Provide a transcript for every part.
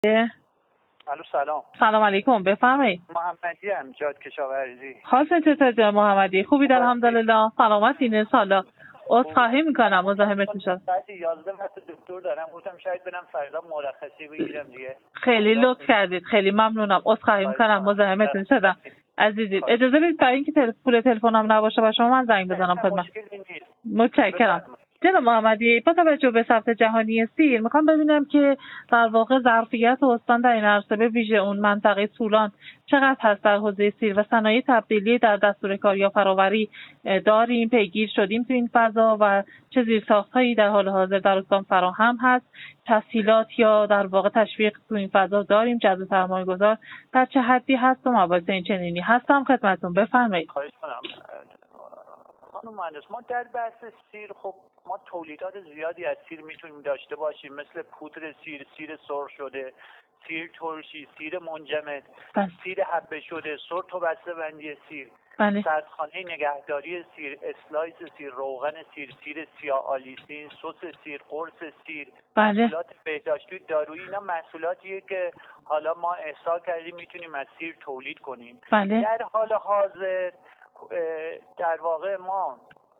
الو سلام. سلام علیکم، بفرمایید. محمدی ام، جاد کشاورزی. حالتون چطور جناب محمدی؟ خوبید الحمدلله. سلامتین ان شاء الله. عذرخواهی میکنم مزاحمت میشم. ساعت 11 وقت دکتر دارم، گفتم شاید برم فردا مرخصی بگیرم دیگه. خیلی لطف کردید، خیلی ممنونم. عذرخواهی میکنم مزاحمتون شدم. عزیزی اجازه بدید برای اینکه پول تلفنم نباشه و شما من زنگ بزنم خدمت. متشکرم. جناب محمدی، با توجه به ثبت جهانی سیر میخوام ببینم که در واقع ظرفیت استان در این عرصه به ویژه اون منطقه سولان چقدر هست در حوزه سیر و صنایع تبدیلی در دستور کار یا فراوری داریم، پیگیر شدیم تو این فضا و چه زیرساخت‌هایی در حال حاضر در استان فراهم هست، تسهیلات یا در واقع تشویق تو این فضا داریم، جذب سرمایه‌گذار در چه حدی هست و مباحث این چنینی هستم خدمتتون. بفرمایید. خواهش کنم. خانم مهندس، ما در بحث سیر خب ما تولیدات زیادی از سیر میتونیم داشته باشیم، مثل پودر سیر، سیر سرخ شده، سیر ترشی، سیر منجمد، سیر حبه شده، سرت و بسته‌بندی سیر، سردخانه نگهداری سیر، اسلایس سیر، روغن سیر، سیر سیاه آلیسین، سس سیر، قرص سیر، محصولات بهداشتی دارویی. اینا محصولاتیه که حالا ما احصا کردیم میتونیم از سیر تولید کنیم. در حال حاضر در واقع ما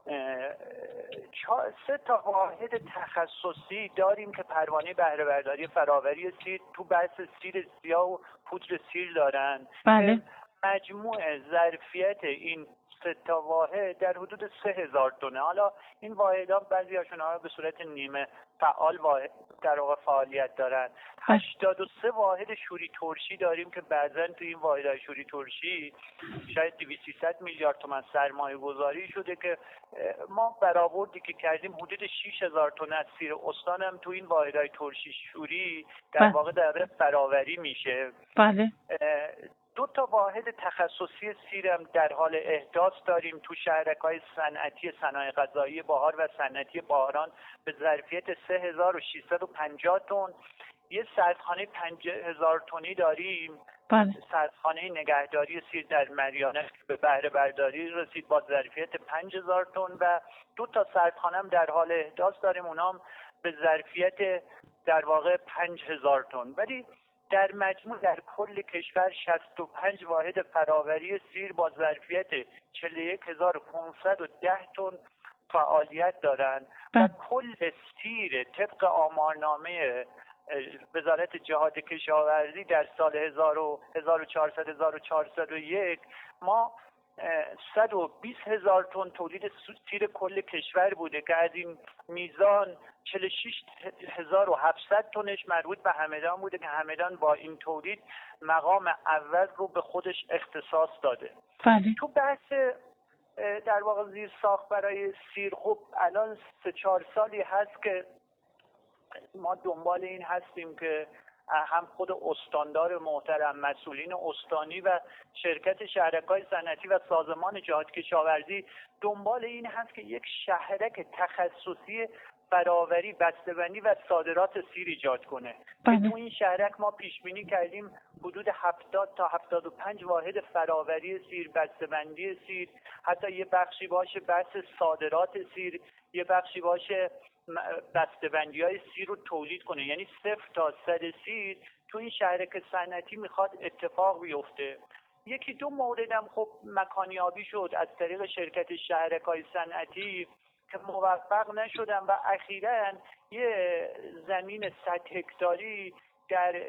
3 تا واحد تخصصی داریم که پروانه بهره برداری فراوری سیر تو بحث سیر سیاه و پودر سیر دارن. مجموع ظرفیت این 3 تا واحد در حدود 3000 تنه. حالا این واحدها بعضی‌هاشون به صورت نیمه فعال در واقع فعالیت دارن. 83 واحد شوری ترشی داریم که بعضا تو این واحدهای شوری ترشی شاید 200-300 میلیارد تومان سرمایه گذاری شده که ما برآوردی که کردیم حدود 6000 تن از سیر استان هم تو این واحدهای ترشی شوری در واقع در فراوری میشه. 2 تا واحد تخصصی سیرم در حال احداث داریم تو شهرک‌های صنعتی صنایع غذایی بهار و صنعتی بهاران به ظرفیت 3650 تن. یه سردخانه 5000 تنی داریم، سردخانه نگهداری سیر در مریانه که به بهره برداری رسید با ظرفیت 5000 تن و 2 تا سردخانه هم در حال احداث داریم، اونام به ظرفیت در واقع 5000 تن. ولی در مجموع در کل کشور 65 واحد فراوری سیر با ظرفیت 41510 تن فعالیت دارند و کل سیر طبق آمارنامه وزارت جهاد کشاورزی در سال 1401 ما 120,000 تن تولید سیر کل کشور بوده که از این میزان 46700 تنش مربوط به همدان بوده که همدان با این تولید مقام اول رو به خودش اختصاص داده. تو بحث در واقع زیر ساخت برای سیر خب الان 3-4 سالی هست که ما دنبال این هستیم که هم خود استاندار محترم، مسئولین استانی و شرکت شهرک‌های صنعتی و سازمان جهاد کشاورزی دنبال این هست که یک شهرک تخصصی فراوری، بسته‌بندی و صادرات سیر ایجاد کنه. تو این شهرک ما پیش بینی کردیم حدود 70 تا 75 واحد فراوری سیر، بسته‌بندی سیر، حتی یه بخشی باشه بحث صادرات سیر، یه بخشی باشه بسته‌بندی‌های سیر رو تولید کنه. یعنی 0 تا 100 سیر تو این شهرک صنعتی میخواد اتفاق بیفته. 1-2 موردم خب مکانیابی شد از طریق شرکت شهرک‌های صنعتی که موفق نشدن و اخیراً یه زمین 100 هکتاری در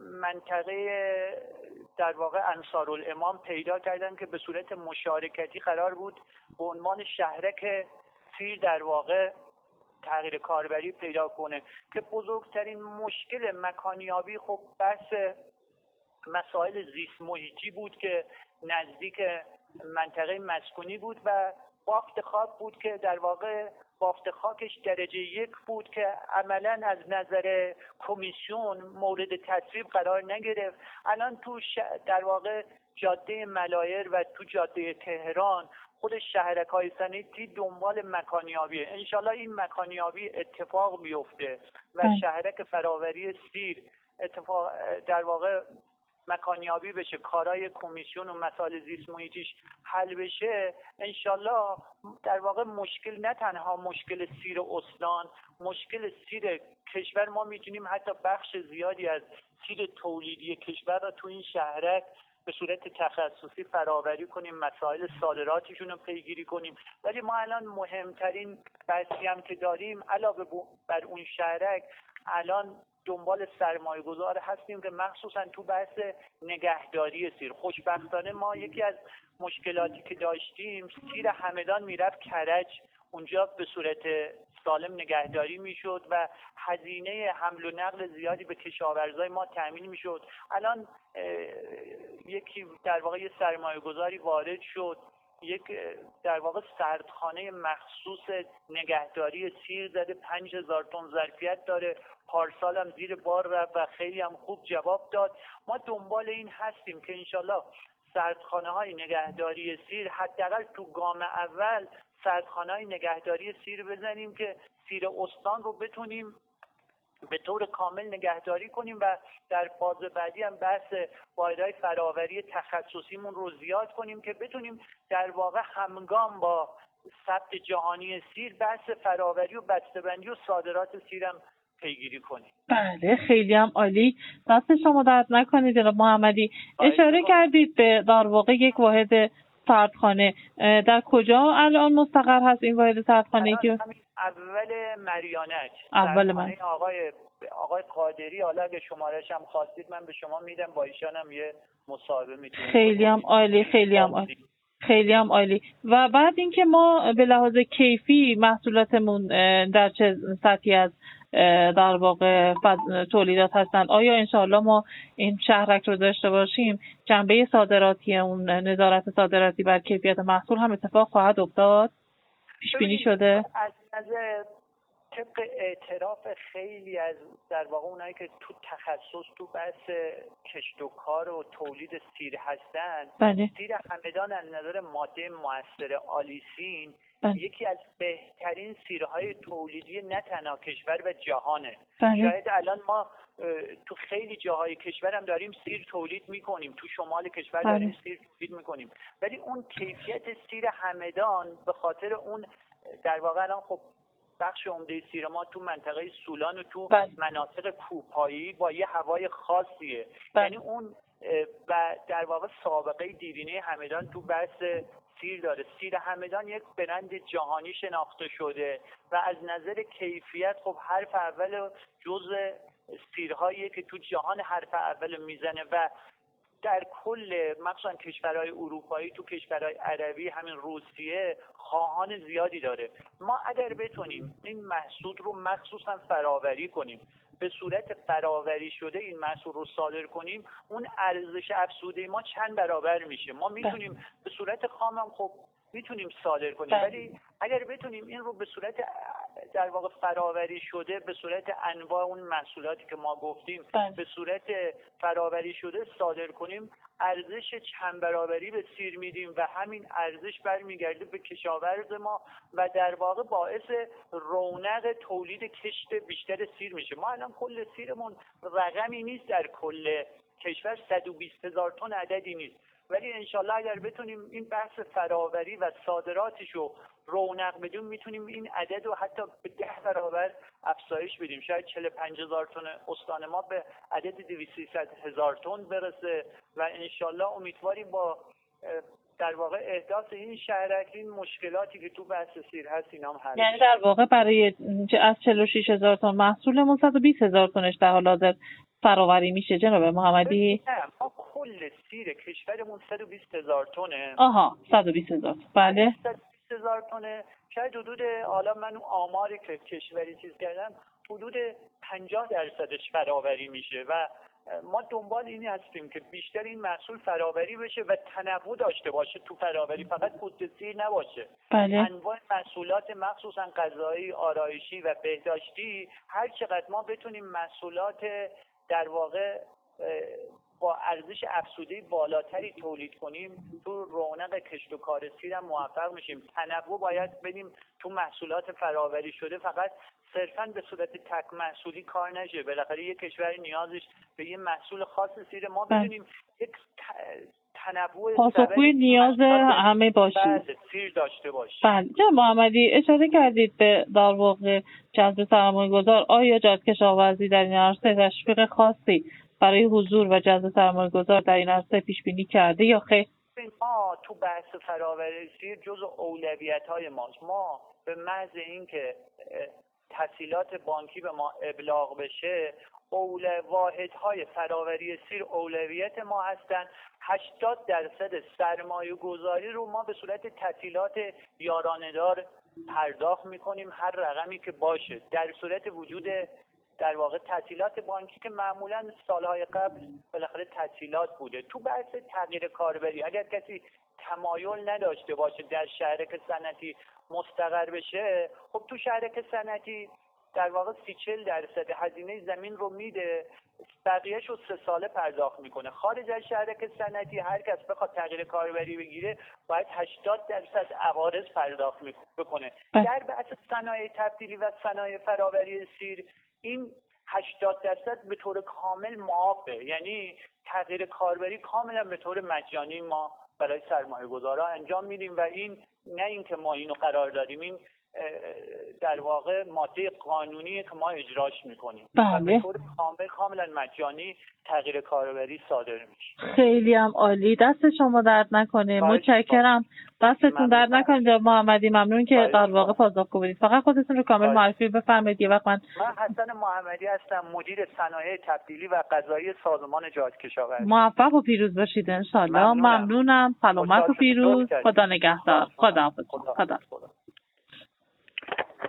منطقه در واقع انصارالامام پیدا کردن که به صورت مشارکتی قرار بود به عنوان شهرک سیر در واقع تغییر کاربری پیدا کنه که بزرگترین مشکل مکانیابی خب بحث مسائل زیست محیطی بود که نزدیک منطقه مسکونی بود و بافت خاک بود که در واقع بافت خاکش درجه 1 بود که عملاً از نظر کمیسیون مورد تصویب قرار نگرفت. الان تو در واقع جاده ملایر و تو جاده تهران خود شهرک‌های صنعتی دنبال مکانیابیه. انشالله این مکانیابی اتفاق بیفته و شهرک فراوری سیر اتفاق در واقع مکانیابی بشه، کارهای کمیسیون و مسائل زیست محیطیش حل بشه. انشالله در واقع مشکل نه تنها مشکل سیر استان، مشکل سیر کشور ما میتونیم حتی بخش زیادی از سیر تولیدی کشور را تو این شهرک به صورت تخصصی فراوری کنیم، مسائل صادراتشون رو پیگیری کنیم. ولی ما الان مهمترین بحثی هم که داریم علاوه بر اون شهرک، الان دنبال سرمایه گذار هستیم که مخصوصا تو بحث نگهداری سیر. خوشبختانه ما یکی از مشکلاتی که داشتیم، سیر همدان میرفت کرج، اونجا به صورت سالم نگهداری میشد و هزینه حمل و نقل زیادی به کشاورزای ما تامین میشد. الان یکی در واقع یه سرمایه گذاری وارد شد، یک در واقع سردخانه مخصوص نگهداری سیر زده، 5000 تن ظرفیت داره، پارسال هم زیر بار رفت و خیلی هم خوب جواب داد. ما دنبال این هستیم که انشالله سردخانه های نگهداری سیر حداقل تو گام اول سردخانه های نگهداری سیر بزنیم که سیر استان رو بتونیم به طور کامل نگهداری کنیم و در فاز بعدی هم بحث واحدهای فراوری تخصصیمون رو زیاد کنیم که بتونیم در واقع همگام با ثبت جهانی سیر بحث فراوری و بسته‌بندی و صادرات سیرم پیگیری کنیم. بله خیلی هم عالی، دست شما درد نکنید جناب محمدی. اشاره کردید به در واقع یک واحد سردخانه، در کجا الان مستقر هست این واحد سردخانه‌ای که اول مریانک؟ اول آقای قادری، حالا اگه شماره‌اش هم خواستید من به شما میدم، با ایشان هم یه مصاحبه میتونید. خیلی هم عالی، خیلی هم عالی، خیلی هم عالی. و بعد اینکه ما به لحاظ کیفی محصولاتمون در چه سطحی از در واقع تولیدات هستند، آیا انشاءالله ما این شهرک رو داشته باشیم جنبه صادراتی اون نظارت صادراتی بر کیفیت محصول هم اتفاق خواهد افتاد؟ پیش بینی شده؟ از طبق اعتراف خیلی از در واقع اونایی که تو تخصص تو بحث کشت و کار و تولید سیر هستن، بله. سیر همدان از نظر ماده مؤثر آلیسین یکی از بهترین سیرهای تولیدی نه تنها کشور و جهانه. شاید الان ما تو خیلی جاهای کشور هم داریم سیر تولید میکنیم، تو شمال کشور داریم سیر تولید میکنیم، ولی اون کیفیت سیر همدان به خاطر اون در واقع الان خب بخش عمده سیر ما تو منطقه سولان و تو مناطق کوهپایی با یه هوای خاصیه، یعنی اون و در واقع سابقه دیرینه همدان تو بحث سیر داره. سیر همدان یک برند جهانی شناخته شده و از نظر کیفیت خب حرف اول جزء سیرهاییه که تو جهان حرف اول میزنه و در کل مخصوصا کشورهای اروپایی، تو کشورهای عربی، همین روسیه خواهان زیادی داره. ما اگر بتونیم این محصول رو مخصوصا فراوری کنیم، به صورت فراوری شده این محصول رو صادر کنیم، اون ارزش افزوده ما چند برابر میشه. ما میتونیم به صورت خام هم خب میتونیم صادر کنیم، ولی اگر بتونیم این رو به صورت در واقع فراوری شده، به صورت انواع اون محصولاتی که ما گفتیم به صورت فراوری شده صادر کنیم، ارزش چند برابری به سیر میدیم و همین ارزش برمیگرده به کشاورز ما و در واقع باعث رونق تولید کشت بیشتر سیر میشه. ما الان کل سیرمون رقمی نیست در کل کشور، 120,000 تن عددی نیست، ولی انشالله اگر بتونیم این بحث فراوری و صادراتش رو رونق بدیم میتونیم این عدد رو حتی به 10 برابر افزایش بدیم. شاید 40-50,000 تن استان ما به عدد 200-300,000 تن برسه و انشالله امیدواریم با در واقع احداث این شهرک این مشکلاتی که تو بحث سیر هست اینا هم حل. یعنی در واقع برای از 46,000 تن محصولمون 120,000 تنش در حال حاضر فراوری میشه جناب محمدی؟ نه، ما کل سیر کشورمون 120,000 تنه. 120,000. بله. 120,000 تنه. شاید حدود، حالا من اون آماری که کشوری چیز کردم، حدود 50% فراوری میشه و ما دنبال اینی هستیم که بیشتر این محصول فراوری بشه و تنوع داشته باشه تو فراوری، فقط پوست سیر نباشه. بله. انواع محصولات مخصوصا غذایی، آرایشی و بهداشتی، هر چقدر ما بتونیم محصولات در واقع با ارزش افزوده بالاتری تولید کنیم، تو رونق کشت و کار سیر هم موفق میشیم. تنوع باید بدیم تو محصولات فراوری شده، فقط صرفاً به صورت تک محصولی کار نشه. بالاخره یک کشور نیازش به یه محصول خاص سیر، ما بدونیم یک تنوع پاسخگوی نیاز همه باشه، سیر داشته باشه. بله. جناب محمدی اشاره کردید به در واقع جذب سرمایه‌گذار. آیا جهت کشاورزی در این عرصه تشویق خاصی برای حضور و جذب سرمایه‌گذار در این عرصه پیش بینی کرده یا خیر؟ ما تو بحث فراوری سیر جزو اولویت‌های ماست. ما به محض اینکه تسهیلات بانکی به ما ابلاغ بشه، واحدهای فراوری سیر اولویت ما هستند. 80% سرمایه گذاری رو ما به صورت تسهیلات یارانه‌دار پرداخت میکنیم، هر رقمی که باشه، در صورت وجود در واقع تسهیلات بانکی که معمولا سالهای قبل بالاخره تسهیلات بوده. تو بحث تغییر کاربری اگر کسی تمایل نداشته باشه در شهرک صنعتی مستقر بشه، خب تو شهرک صنعتی در واقع 30-40% هزینه زمین رو میده، بقیه‌اش رو 3 ساله پرداخت میکنه. خارج از شهرک صنعتی هر کس بخواد تغییر کاربری بگیره باید 80% عوارض پرداخت بکنه. در بحث صنایع تبدیلی و صنایع فراوری سیر این 80% به طور کامل معافه، یعنی تغییر کاربری کاملا به طور مجانی ما برای سرمایه‌گذارا انجام میدیم و این نه اینکه ما اینو قرار دادیم، این در واقع ماده قانونیه که ما اجراش میکنیم. بله. به طور کاملا مجانی تغییر کاربری صادر میشه. خیلی هم عالی، دست شما درد نکنه. متشکرم، دستتون درد نکنه جناب محمدی. ممنون که در واقع پاسخگو بودید. فقط خودتون رو کامل معرفی بفرمایید. یه وقت من حسن محمدی هستم، مدیر صنایع تبدیلی و غذایی سازمان جهاد کشاورزی. موفق و پیروز باشید ان شاء الله. ممنونم. سلامت و پیروز. خدا نگهدار. خدا.